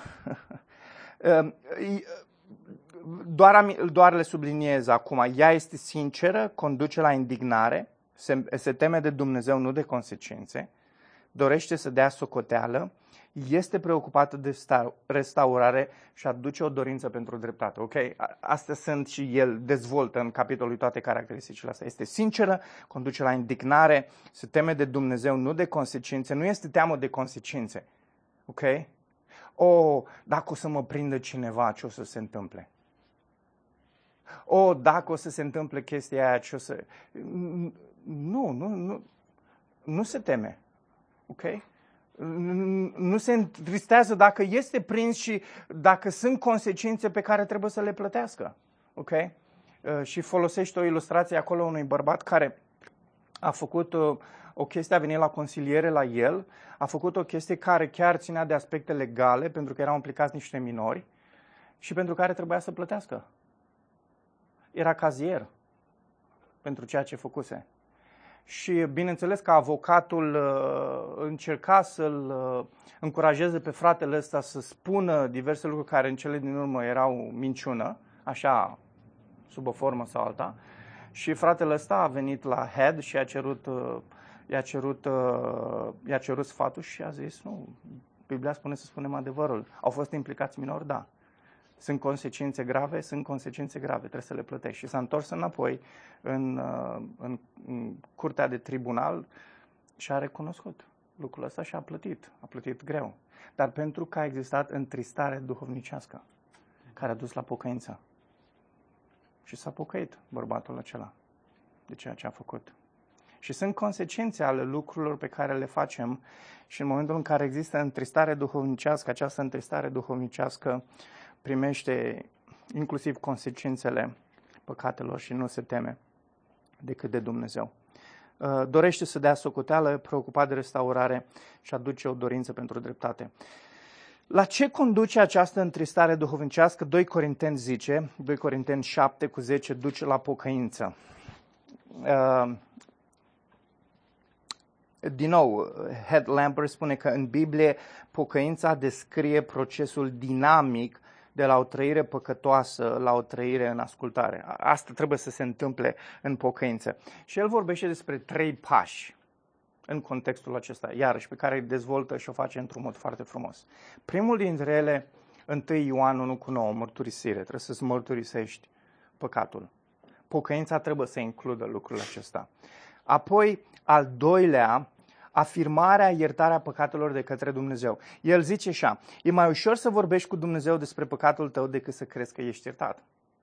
Doar le subliniez acum. Ea este sinceră, conduce la indignare, se teme de Dumnezeu, nu de consecințe, dorește să dea socoteală, este preocupată de restaurare și aduce o dorință pentru dreptate. Ok? Astea sunt și el dezvoltă în capitolul toate caracteristicile astea. Este sinceră, conduce la indignare, se teme de Dumnezeu, nu de consecințe, nu este teamă de consecințe. Ok? Dacă o să mă prindă cineva, ce o să se întâmple? Dacă o să se întâmple chestia aia, ce o să... Nu se teme. Ok? Nu se întristează dacă este prins și dacă sunt consecințe pe care trebuie să le plătească. Ok? Și folosește o ilustrație acolo unui bărbat care a făcut o chestie, a venit la consiliere la el, a făcut o chestie care chiar ținea de aspecte legale, pentru că erau implicați niște minori și pentru care trebuia să plătească. Era cazier pentru ceea ce făcuse. Și bineînțeles că avocatul încerca să-l încurajeze pe fratele ăsta să spună diverse lucruri care în cele din urmă erau minciună, așa, sub o formă sau alta. Și fratele ăsta a venit la Head și i-a cerut sfatul și a zis, nu, Biblia spune să spunem adevărul. Au fost implicați minori? Da. Sunt consecințe grave? Sunt consecințe grave, trebuie să le plătești. Și s-a întors înapoi în curtea de tribunal și a recunoscut lucrul ăsta și a plătit greu. Dar pentru că a existat întristare duhovnicească care a dus la pocăință. Și s-a pocăit bărbatul acela de ceea ce a făcut. Și sunt consecințe ale lucrurilor pe care le facem și în momentul în care există întristare duhovnicească, această întristare duhovnicească primește inclusiv consecințele păcatelor și nu se teme decât de Dumnezeu. Dorește să dea socoteală, preocupat de restaurare și aduce o dorință pentru dreptate. La ce conduce această întristare duhovnicească? 2 Corinteni zice, 2 Corinteni 7:10, duce la pocăință. Din nou, Head Lamper spune că în Biblie pocăința descrie procesul dinamic de la o trăire păcătoasă la o trăire în ascultare. Asta trebuie să se întâmple în pocăință. Și el vorbește despre 3 pași în contextul acesta, iarăși, pe care îi dezvoltă și o face într-un mod foarte frumos. Primul dintre ele, 1 Ioan 1:9, mărturisire. Trebuie să-ți mărturisești păcatul. Pocăința trebuie să includă lucrul acesta. Apoi, al doilea, afirmarea, iertarea păcatelor de către Dumnezeu. El zice așa, e mai ușor să vorbești cu Dumnezeu despre păcatul tău decât să crezi că ești iertat.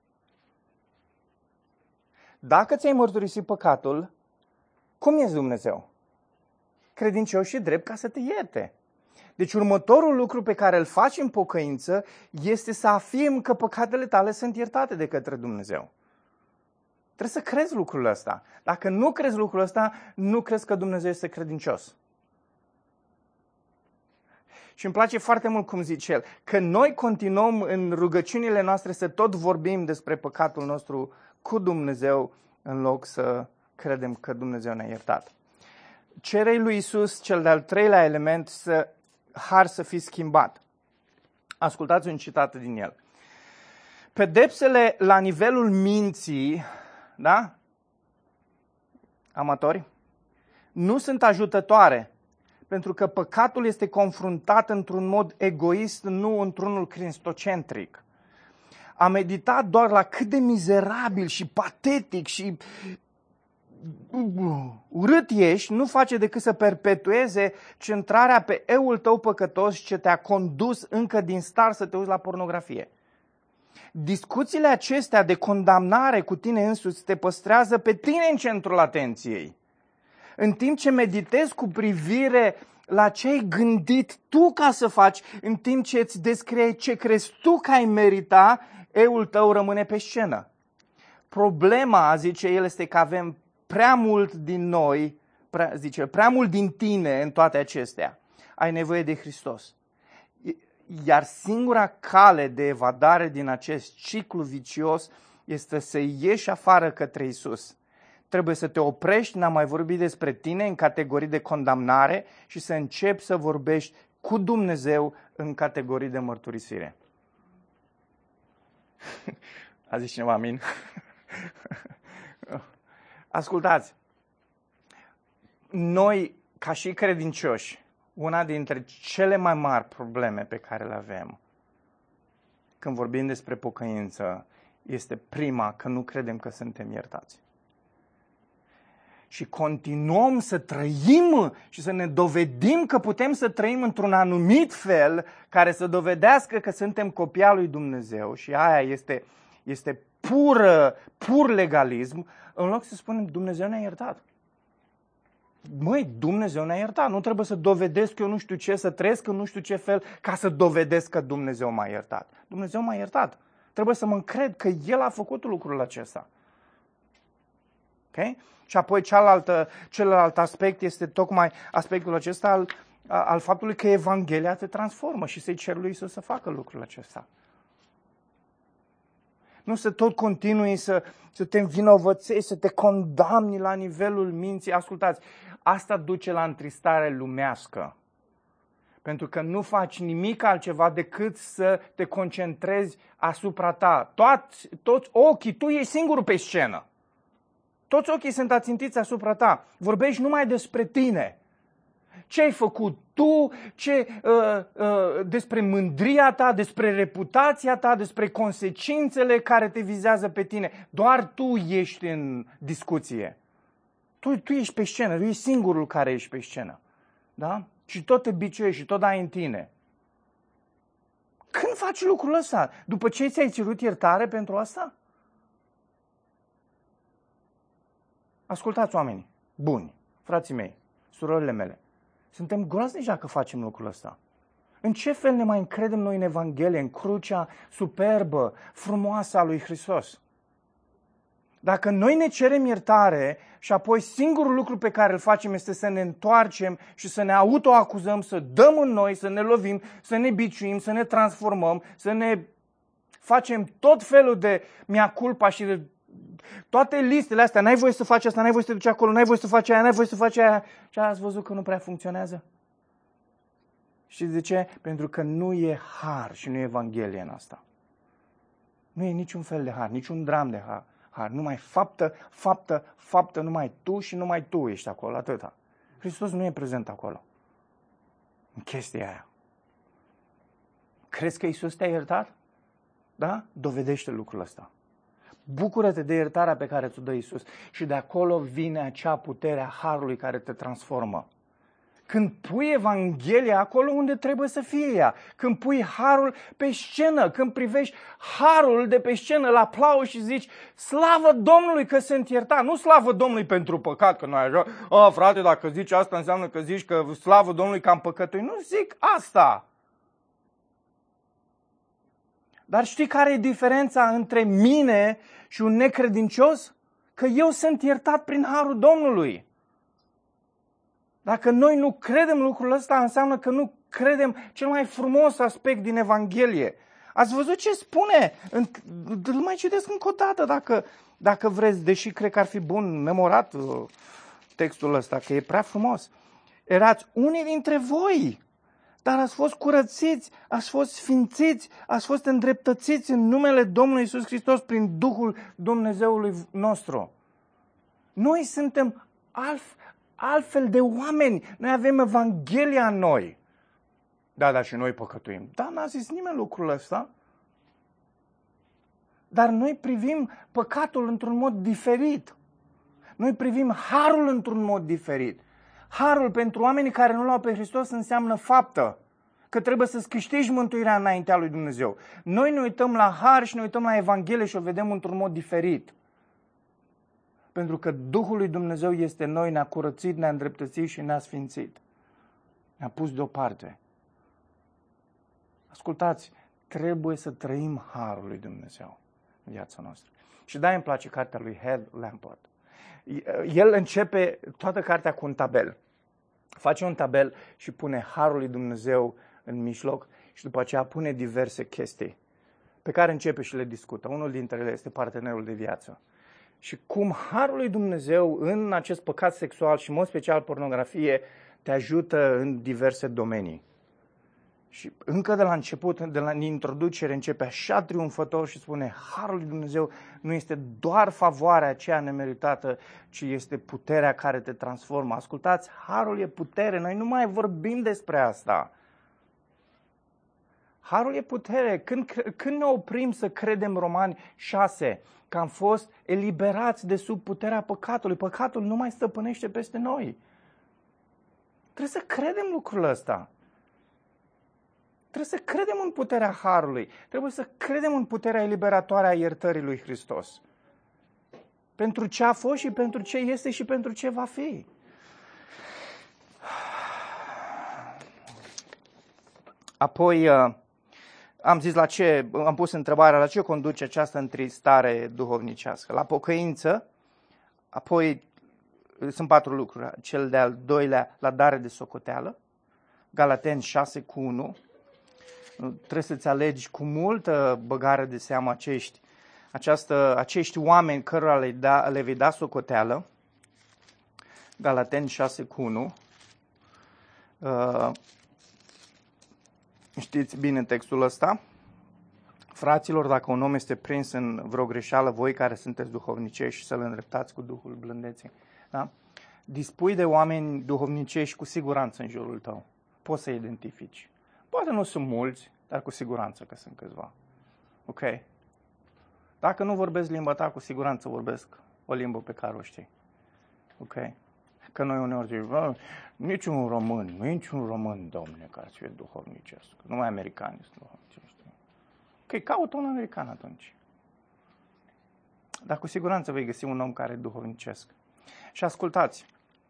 Dacă ți-ai mărturisit păcatul, cum ești Dumnezeu? Credincios și drept ca să te ierte. Deci următorul lucru pe care îl faci în pocăință este să afirmi că păcatele tale sunt iertate de către Dumnezeu. Trebuie să crezi lucrul ăsta. Dacă nu crezi lucrul ăsta, nu crezi că Dumnezeu este credincios. Și îmi place foarte mult cum zice el, că noi continuăm în rugăciunile noastre să tot vorbim despre păcatul nostru cu Dumnezeu, în loc să credem că Dumnezeu ne-a iertat. Cere lui Iisus, cel de-al treilea element, har să fii schimbat. Ascultați un citat din el. Pedepsele la nivelul minții, da? Amatori? Nu sunt ajutătoare, pentru că păcatul este confruntat într-un mod egoist, nu într-unul cristocentric. A medita doar la cât de mizerabil și patetic și urât ești, nu face decât să perpetueze centrarea pe eul tău păcătos ce te-a condus încă din start să te uiți la pornografie. Discuțiile acestea de condamnare cu tine însuți te păstrează pe tine în centrul atenției. În timp ce meditezi cu privire la ce ai gândit tu ca să faci, în timp ce îți descrie ce crezi tu că ai merita, eul tău rămâne pe scenă. Problema, zice el, este că avem prea mult din noi, prea mult din tine în toate acestea. Ai nevoie de Hristos. Iar singura cale de evadare din acest ciclu vicios este să ieși afară către Iisus. Trebuie să te oprești, n-am mai vorbit despre tine în categorii de condamnare și să începi să vorbești cu Dumnezeu în categorii de mărturisire. A zis cineva amin? Ascultați, noi, ca și credincioși, una dintre cele mai mari probleme pe care le avem când vorbim despre pocăință este prima, că nu credem că suntem iertați. Și continuăm să trăim și să ne dovedim că putem să trăim într-un anumit fel care să dovedească că suntem copii al lui Dumnezeu și aia este pur legalism, în loc să spunem Dumnezeu ne-a iertat. Măi, Dumnezeu ne-a iertat. Nu trebuie să dovedesc eu nu știu ce, să trăiesc în nu știu ce fel ca să dovedesc că Dumnezeu m-a iertat. Dumnezeu m-a iertat. Trebuie să mă încred că El a făcut lucrul acesta. Okay? Și apoi celălalt aspect este tocmai aspectul acesta al faptului că Evanghelia te transformă și să-i cer lui Iisus să facă lucrul acesta. Nu să tot continui să te învinovățești, să te condamni la nivelul minții. Ascultați, asta duce la întristare lumească. Pentru că nu faci nimic altceva decât să te concentrezi asupra ta. Toți ochii, tu ești singurul pe scenă. Toți ochii sunt ațintiți asupra ta. Vorbești numai despre tine. Ce ai făcut tu, despre mândria ta, despre reputația ta, despre consecințele care te vizează pe tine. Doar tu ești în discuție. Tu ești pe scenă, tu ești singurul care ești pe scenă. Da? Și tot te biciuiești și tot ai în tine. Când faci lucrul ăsta? După ce ți-ai cerut iertare pentru asta? Ascultați, oamenii buni, frații mei, surorile mele. Suntem groaznici dacă facem lucrul ăsta. În ce fel ne mai încredem noi în Evanghelie, în crucea superbă, frumoasă a lui Hristos? Dacă noi ne cerem iertare și apoi singurul lucru pe care îl facem este să ne întoarcem și să ne autoacuzăm, să dăm în noi, să ne lovim, să ne biciuim, să ne transformăm, să ne facem tot felul de mea culpa și de toate listele astea, n-ai voie să faci asta, n-ai voie să te duci acolo, n-ai voie să faci aia, n-ai voie să faci aia. Și ați văzut că nu prea funcționează? Știți de ce? Pentru că nu e har și nu e Evanghelie în asta. Nu e niciun fel de har, niciun dram de har. Numai faptă, numai tu și numai tu ești acolo, atâta. Hristos nu e prezent acolo. În chestia aia. Crezi că Iisus te-a iertat? Da? Dovedește lucrul ăsta. Bucură-te de iertarea pe care ți-o dă Iisus și de acolo vine acea putere a harului care te transformă. Când pui Evanghelia acolo unde trebuie să fie ea, când pui harul pe scenă, când privești harul de pe scenă, îl aplauzi și zici, slavă Domnului că sunt iertat, nu slavă Domnului pentru păcat, că nu ai așa, frate, dacă zici asta înseamnă că zici că slavă Domnului că am păcătuit. Nu zic asta. Dar știi care e diferența între mine și un necredincios? Că eu sunt iertat prin harul Domnului. Dacă noi nu credem lucrul ăsta, înseamnă că nu credem cel mai frumos aspect din Evanghelie. Ați văzut ce spune? Îl mai citesc încă o dată dacă vreți, deși cred că ar fi bun memorat textul ăsta, că e prea frumos. Erați unii dintre voi, dar ați fost curățiți, ați fost sfințiți, ați fost îndreptățiți în numele Domnului Iisus Hristos prin Duhul Dumnezeului nostru. Noi suntem altfel de oameni. Noi avem Evanghelia în noi. Da, și noi păcătuim. Da, n-a zis nimeni lucrul ăsta. Dar noi privim păcatul într-un mod diferit. Noi privim harul într-un mod diferit. Harul pentru oamenii care nu l-au pe Hristos înseamnă faptă. Că trebuie să-ți câștigi mântuirea înaintea lui Dumnezeu. Noi ne uităm la har și ne uităm la Evanghelie și o vedem într-un mod diferit. Pentru că Duhul lui Dumnezeu este în noi, ne-a curățit, ne-a îndreptățit și ne-a sfințit. Ne-a pus deoparte. Ascultați, trebuie să trăim harul lui Dumnezeu în viața noastră. Și îmi place cartea lui Hal Lamport. El începe toată cartea cu un tabel. Face un tabel și pune harul lui Dumnezeu în mijloc și după aceea pune diverse chestii pe care începe și le discută. Unul dintre ele este partenerul de viață. Și cum harul lui Dumnezeu în acest păcat sexual și în mod special pornografie te ajută în diverse domenii. Și încă de la început, de la introducere, începe așa triumfător și spune harul lui Dumnezeu nu este doar favoarea aceea nemeritată, ci este puterea care te transformă. Ascultați, harul e putere, noi nu mai vorbim despre asta. Harul e putere. Când ne oprim să credem Romani 6, că am fost eliberați de sub puterea păcatului, păcatul nu mai stăpânește peste noi. Trebuie să credem lucrul ăsta. Trebuie să credem în puterea harului. Trebuie să credem în puterea eliberatoare a iertării lui Hristos. Pentru ce a fost și pentru ce este și pentru ce va fi. Apoi am zis am pus întrebarea la ce conduce această întristare duhovnicească. La pocăință, apoi sunt 4 lucruri. Cel de-al doilea, la dare de socoteală, Galateni 6:1. Trebuie să-ți alegi cu multă băgare de seamă acești oameni cărora le vei da socoteală. Galateni 6:1. Știți bine textul ăsta? Fraților, dacă un om este prins în vreo greșeală, voi care sunteți duhovnicești, să-l îndreptați cu Duhul blândeții. Da? Dispui de oameni duhovnicești cu siguranță în jurul tău. Poți să identifici. Poate nu sunt mulți, dar cu siguranță că sunt câțiva. Ok? Dacă nu vorbesc limba ta, cu siguranță vorbesc o limbă pe care o știi. Ok? Că noi uneori zicem, niciun român, domne, care să fie duhovnicesc. Numai americani sunt duhovnicești. Ok, caută un american atunci. Dar cu siguranță vei găsi un om care e duhovnicesc. Și ascultați,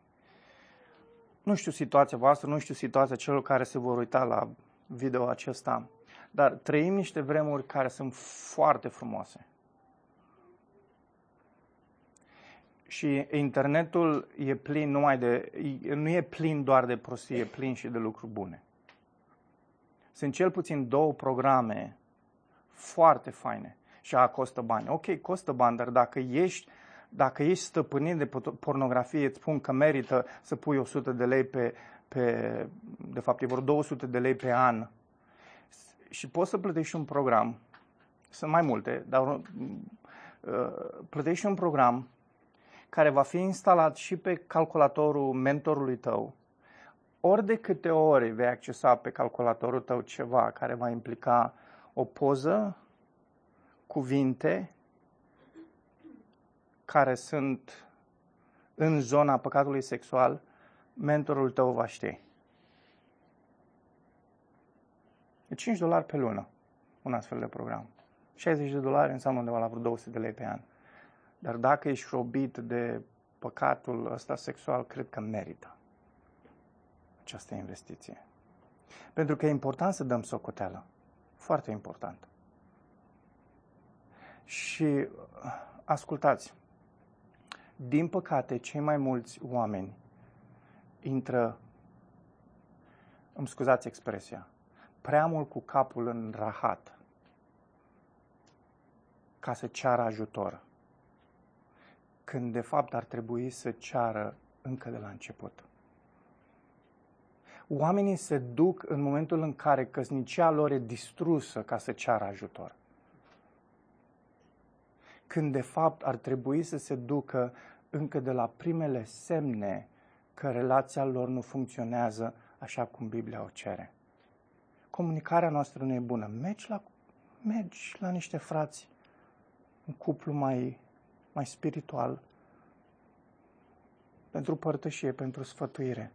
nu știu situația voastră, nu știu situația celor care se vor uita la video acesta, dar trăim niște vremuri care sunt foarte frumoase. Și internetul e plin nu e plin doar de prostie, e plin și de lucruri bune. Sunt cel puțin 2 programe foarte faine și costă bani. Ok, costă bani, dar dacă ești stăpânit de pornografie, îți spun că merită să pui 100 de lei de fapt e vreo 200 de lei pe an și poți să plătești un program, sunt mai multe, dar plătești un program care va fi instalat și pe calculatorul mentorului tău. Ori de câte ori vei accesa pe calculatorul tău ceva care va implica o poză, cuvinte care sunt în zona păcatului sexual, mentorul tău va ști. E $5 pe lună un astfel de program. $60 înseamnă undeva la vreo 200 de lei pe an. Dar dacă ești robit de păcatul ăsta sexual, cred că merită această investiție. Pentru că e important să dăm socoteală. Foarte important. Și ascultați, din păcate, cei mai mulți oameni intră, îmi scuzați expresia, prea mult cu capul în rahat ca să ceară ajutor, când de fapt ar trebui să ceară încă de la început. Oamenii se duc în momentul în care căsnicia lor e distrusă ca să ceară ajutor, când de fapt ar trebui să se ducă încă de la primele semne că relația lor nu funcționează așa cum Biblia o cere. Comunicarea noastră nu e bună. Mergi la niște frați, un cuplu mai spiritual, pentru părtășie, pentru sfătuire.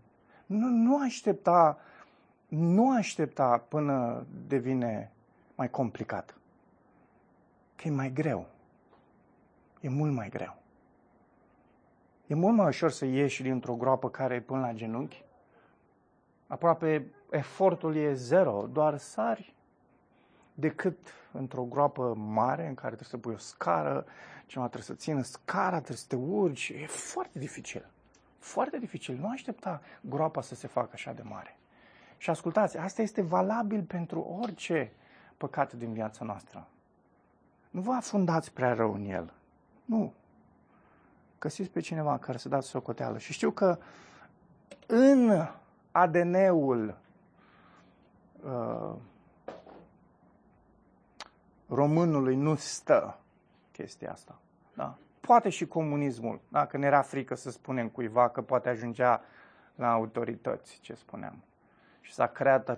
Nu aștepta până devine mai complicat. Că e mai greu. E mult mai greu. E mult mai ușor să ieși dintr-o groapă care e până la genunchi. Aproape efortul e zero, doar sari, decât într-o groapă mare în care trebuie să pui o scară, cineva trebuie să țină scara, trebuie să te urci. E foarte dificil. Foarte dificil. Nu aștepta groapa să se facă așa de mare. Și ascultați, asta este valabil pentru orice păcat din viața noastră. Nu vă afundați prea rău în el. Nu. Găsiți pe cineva care să dați socoteală. Și știu că în ADN-ul românului nu stă chestia asta. Da? Poate și comunismul, dacă ne era frică să spunem cuiva că poate ajungea la autorități, ce spuneam. Și s-a creat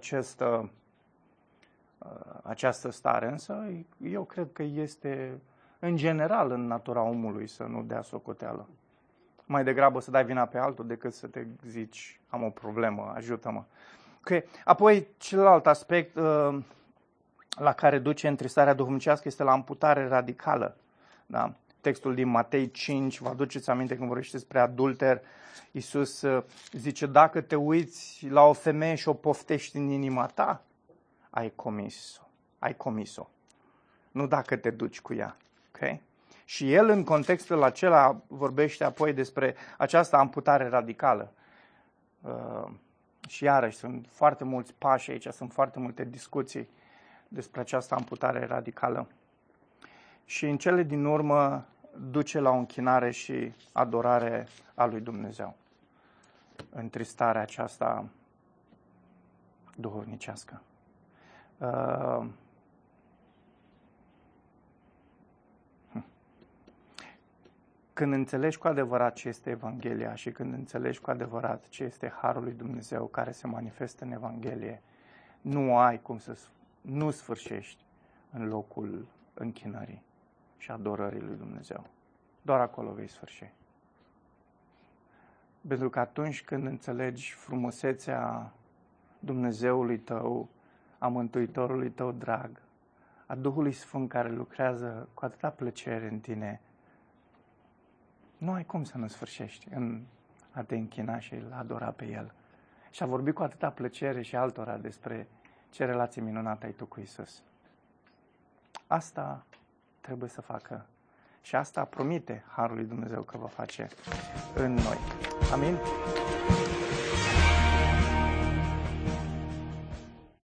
această stare, însă eu cred că este în general în natura omului să nu dea socoteală. Mai degrabă să dai vina pe altul decât să te zici, am o problemă, ajută-mă. Okay. Apoi, celălalt aspect la care duce întristarea duhovnicească este la amputare radicală. Da? Textul din Matei 5, vă aduceți aminte când vorbește despre adulter, Iisus zice, dacă te uiți la o femeie și o poftești în inima ta, ai comis-o. Nu dacă te duci cu ea. Okay? Și el în contextul acela vorbește apoi despre această amputare radicală. Și iarăși sunt foarte mulți pași aici, sunt foarte multe discuții despre această amputare radicală. Și în cele din urmă duce la o închinare și adorare a lui Dumnezeu. Întristarea aceasta duhovnicească. Când înțelegi cu adevărat ce este Evanghelia și când înțelegi cu adevărat ce este Harul lui Dumnezeu care se manifestă în Evanghelie, nu sfârșești în locul închinării și adorării lui Dumnezeu. Doar acolo vei sfârși. Pentru că atunci când înțelegi frumusețea Dumnezeului tău, a Mântuitorului tău drag, a Duhului Sfânt care lucrează cu atâta plăcere în tine, nu ai cum să nu sfârșești în a te închina și a adora pe El. Și a vorbit cu atâta plăcere și altora despre ce relație minunată ai tu cu Iisus. Asta trebuie să facă Și asta promite Harul lui Dumnezeu că va face în noi. Amin?